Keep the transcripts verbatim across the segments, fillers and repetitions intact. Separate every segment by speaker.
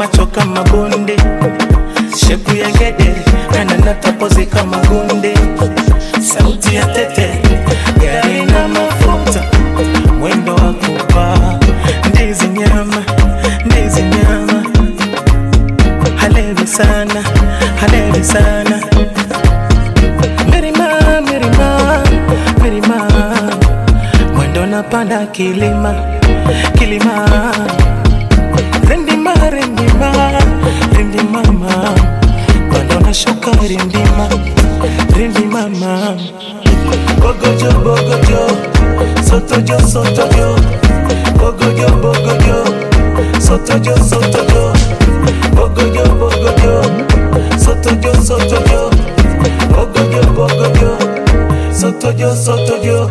Speaker 1: macho kama bonde, shepu ya gede kana natapozi kama gunde, sauti ya tete gari na mafuta, mwendo wa kupa ndizi nyama, ndizi nyama, halevi sana, halevi sana. Mirima, mirima, mirima, mwendo napanda kilima, kilima. Rindima, rindima, rindima, mwendo nashuka rindima, rindima. Bogojo, bogojo, sotojo, sotojo, bogojo, bogojo, sotojo, sotojo, bogojo, bogojo, sotojo, sotojo, bogojo, bogojo, sotojo, sotojo.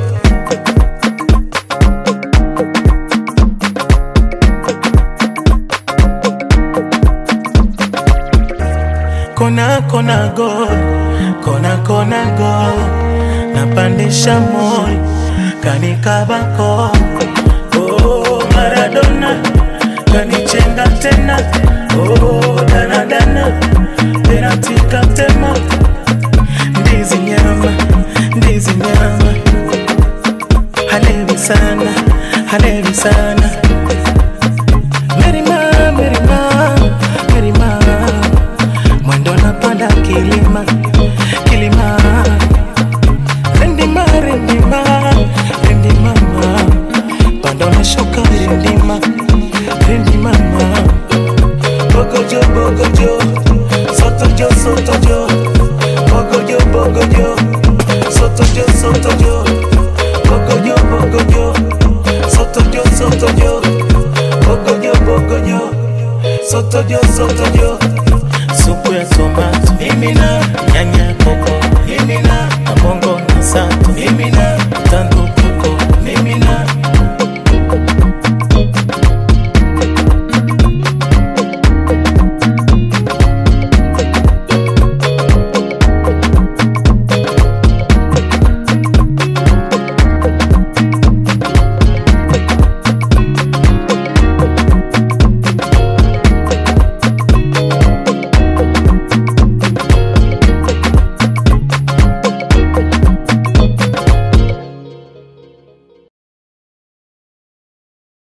Speaker 1: Kona kona go, kona kona go, napandisha moyo kanikabako. Oh Maradona kanichenga tena. Oh dana dana penalty katema. Ndizi nyama, ndizi nyama, halevi sana, halevi sana. Merima, merima, merima, mwendo napanda kilima, kilima. Rindima, rindima, rindima, panda nashuka rindima, rindima. Bogojo, bogojo, sotojo, sotojo, bogojo, bogojo, sotojo, sotojo, bogojo, bogojo, sotojo, sotojo, bogojo, bogojo, sotojo, sotojo. Supu ya tomato, mimina, nyanya